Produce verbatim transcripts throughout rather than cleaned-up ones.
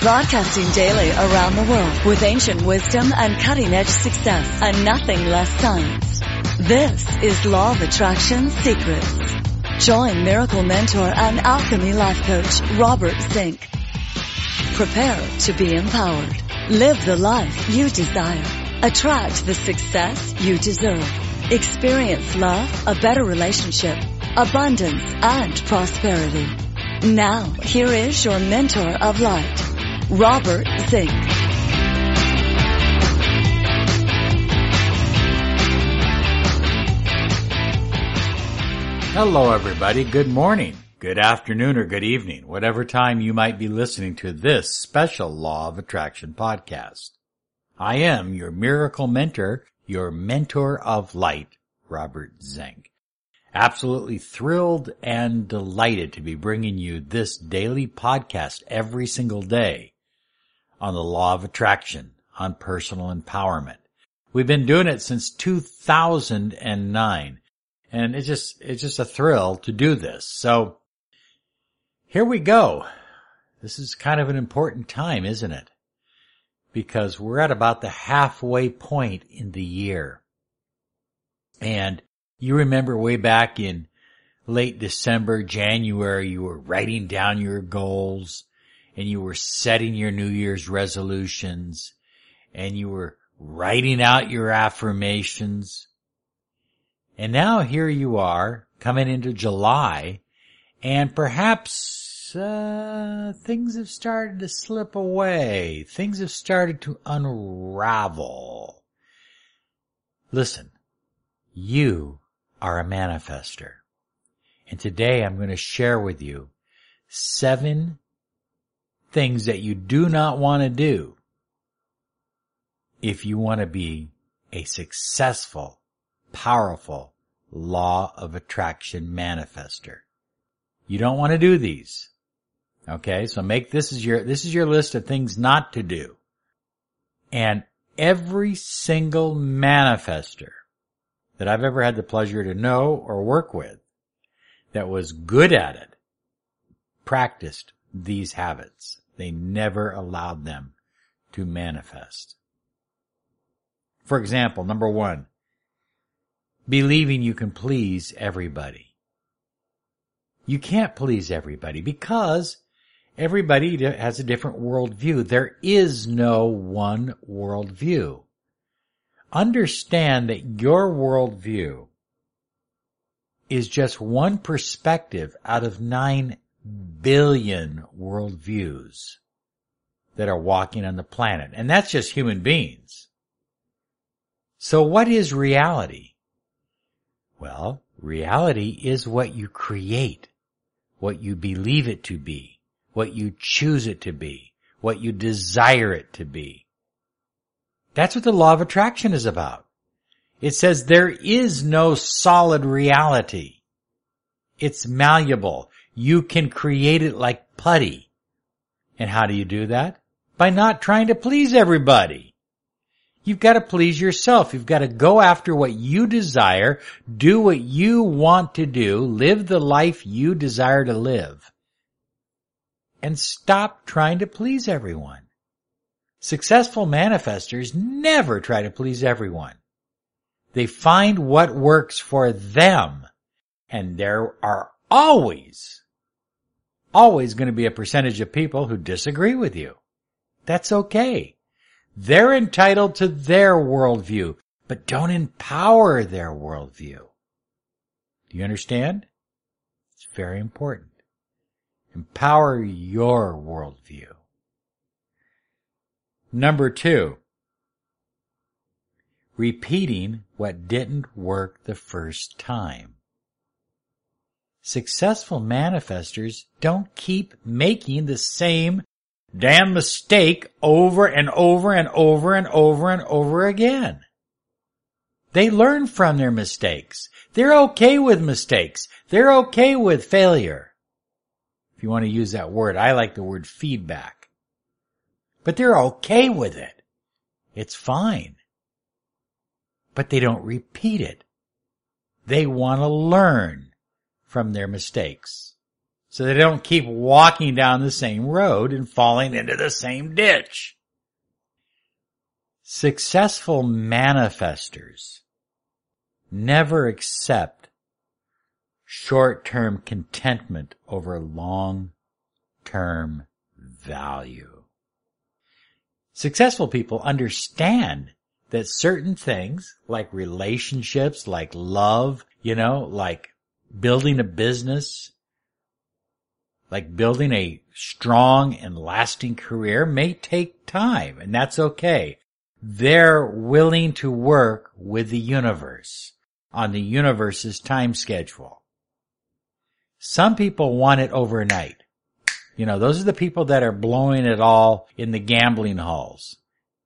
Broadcasting daily around the world with ancient wisdom and cutting-edge success and nothing less science. This is Law of Attraction Secrets. Join Miracle Mentor and Alchemy Life Coach Robert Zink. Prepare to be empowered. Live the life you desire. Attract the success you deserve. Experience love, a better relationship, abundance, and prosperity. Now, here is your mentor of light, Robert Zink. Hello, everybody. Good morning, good afternoon, or good evening, whatever time you might be listening to this special Law of Attraction podcast. I am your miracle mentor, your mentor of light, Robert Zink. Absolutely thrilled and delighted to be bringing you this daily podcast every single day on the Law of Attraction, on personal empowerment. We've been doing it since two thousand nine. And it's just, it's just a thrill to do this. So here we go. This is kind of an important time, isn't it? Because we're at about the halfway point in the year. And you remember way back in late December, January, you were writing down your goals and you were setting your New Year's resolutions and you were writing out your affirmations. And now here you are coming into July, and perhaps uh, things have started to slip away. Things have started to unravel. Listen, you are a manifester. And today I'm going to share with you seven things that you do not want to do if you want to be a successful, powerful law of attraction manifester. You don't want to do these. Okay, so make this is your this is your list of things not to do. And every single manifester that I've ever had the pleasure to know or work with that was good at it practiced these habits. They never allowed them to manifest. For example, number one, believing you can please everybody. You can't please everybody because everybody has a different worldview. There is no one worldview. Understand that your worldview is just one perspective out of nine billion worldviews that are walking on the planet. And that's just human beings. So what is reality? Well, reality is what you create, what you believe it to be, what you choose it to be, what you desire it to be. That's what the law of attraction is about. It says there is no solid reality. It's malleable. You can create it like putty. And how do you do that? By not trying to please everybody. You've got to please yourself. You've got to go after what you desire, do what you want to do, live the life you desire to live, and stop trying to please everyone. Successful manifestors never try to please everyone. They find what works for them, and there are always, always going to be a percentage of people who disagree with you. That's okay. They're entitled to their worldview, but don't empower their worldview. Do you understand? It's very important. Empower your worldview. Number two, repeating what didn't work the first time. Successful manifestors don't keep making the same damn mistake over and over and over and over and over again. They learn from their mistakes. They're okay with mistakes. They're okay with failure. If you want to use that word, I like the word feedback. But they're okay with it. It's fine. But they don't repeat it. They want to learn from their mistakes. so they don't keep walking down the same road and falling into the same ditch. Successful manifestors never accept short-term contentment over long-term value. Successful people understand that certain things, like relationships, like love, you know, like building a business, like building a strong and lasting career, may take time, and that's okay. They're willing to work with the universe on the universe's time schedule. Some people want it overnight. You know, those are the people that are blowing it all in the gambling halls.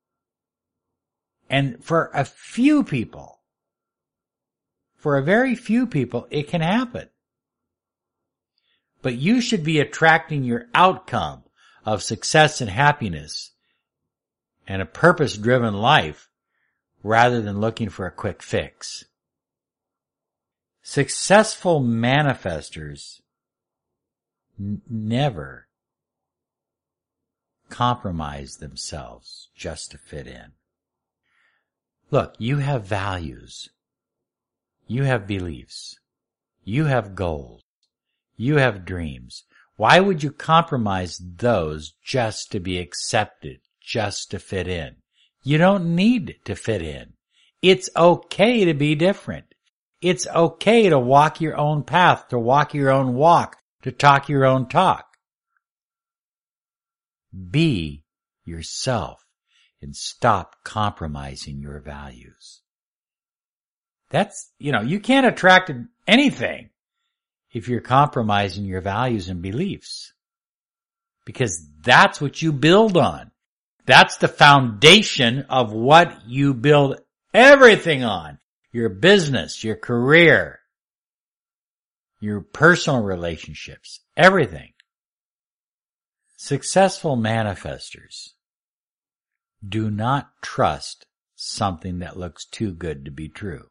And for a few people, for a very few people, it can happen. But you should be attracting your outcome of success and happiness and a purpose-driven life rather than looking for a quick fix. Successful manifestors n- never compromise themselves just to fit in. Look, you have values. You have beliefs. You have goals. You have dreams. Why would you compromise those just to be accepted, just to fit in? You don't need to fit in. It's okay to be different. It's okay to walk your own path, to walk your own walk, to talk your own talk. Be yourself and stop compromising your values. That's, you know, you can't attract anything if you're compromising your values and beliefs, because that's what you build on. That's the foundation of what you build everything on. Your business, your career, your personal relationships, everything. Successful manifestors do not trust something that looks too good to be true.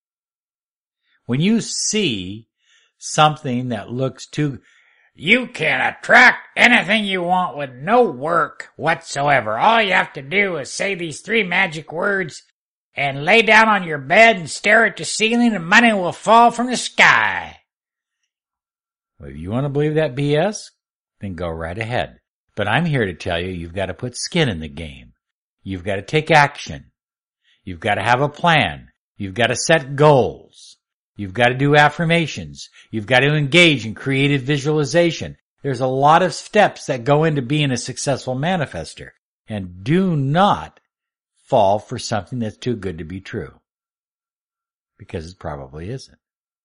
When you see something that looks too, you can attract anything you want with no work whatsoever. All you have to do is say these three magic words and lay down on your bed and stare at the ceiling and money will fall from the sky. Well, if you want to believe that B S, then go right ahead. But I'm here to tell you, you've got to put skin in the game. You've got to take action. You've got to have a plan. You've got to set goals. You've got to do affirmations. You've got to engage in creative visualization. There's a lot of steps that go into being a successful manifester. And do not fall for something that's too good to be true, because it probably isn't.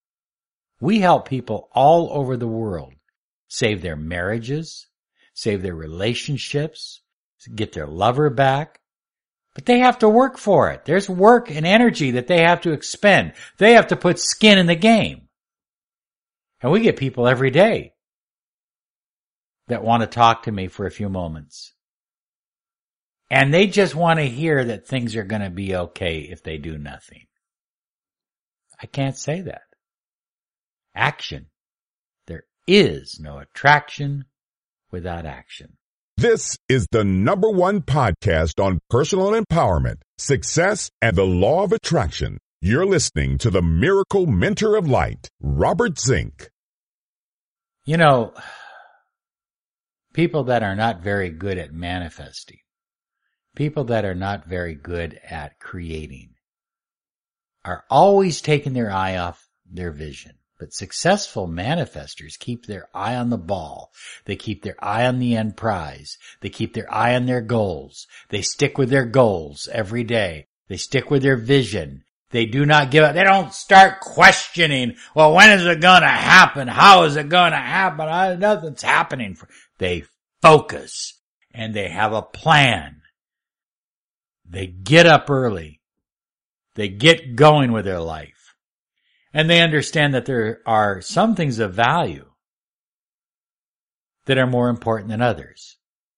We help people all over the world save their marriages, save their relationships, get their lover back, but they have to work for it. There's work and energy that they have to expend. They have to put skin in the game. And we get people every day that want to talk to me for a few moments. And they just want to hear that things are going to be okay if they do nothing. I can't say that. Action. There is no attraction without action. This is the number one podcast on personal empowerment, success, and the law of attraction. You're listening to the Miracle Mentor of Light, Robert Zink. You know, people that are not very good at manifesting, people that are not very good at creating, are always taking their eye off their vision. But successful manifestors keep their eye on the ball. They keep their eye on the end prize. They keep their eye on their goals. They stick with their goals every day. They stick with their vision. They do not give up. They don't start questioning, well, when is it going to happen? How is it going to happen? I, nothing's happening. They focus and they have a plan. They get up early. They get going with their life. And they understand that there are some things of value that are more important than others.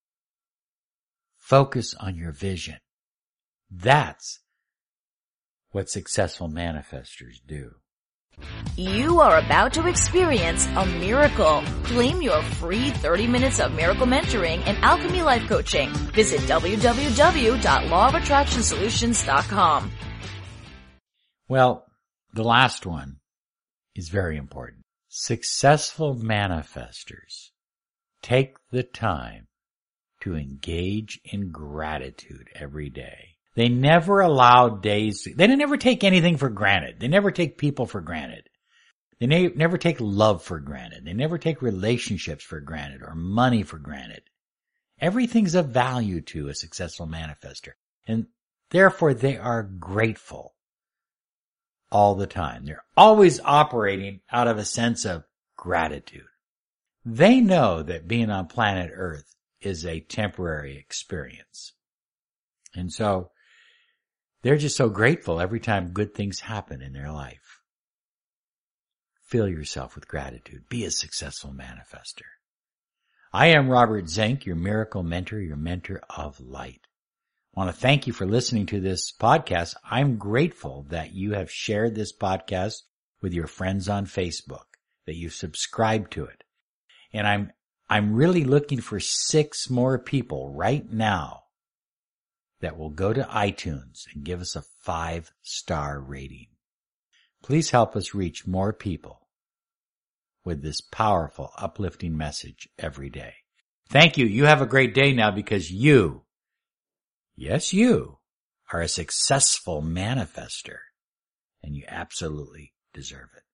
Focus on your vision. That's what successful manifestors do. You are about to experience a miracle. Claim your free thirty minutes of miracle mentoring and alchemy life coaching. Visit w w w dot law of attraction solutions dot com. Well, the last one is very important. Successful manifestors take the time to engage in gratitude every day. They never allow days, they never take anything for granted. They never take people for granted. They ne- never take love for granted. They never take relationships for granted or money for granted. Everything's of value to a successful manifestor. And therefore they are grateful all the time. They're always operating out of a sense of gratitude. They know that being on planet Earth is a temporary experience. And so they're just so grateful every time good things happen in their life. Fill yourself with gratitude. Be a successful manifestor. I am Robert Zink, your miracle mentor, your mentor of light. I want to thank you for listening to this podcast. I'm grateful that you have shared this podcast with your friends on Facebook, that you've subscribed to it. And I'm, I'm really looking for six more people right now that will go to iTunes and give us a five-star rating. Please help us reach more people with this powerful, uplifting message every day. Thank you. You have a great day now because you, yes, you are a successful manifestor and you absolutely deserve it.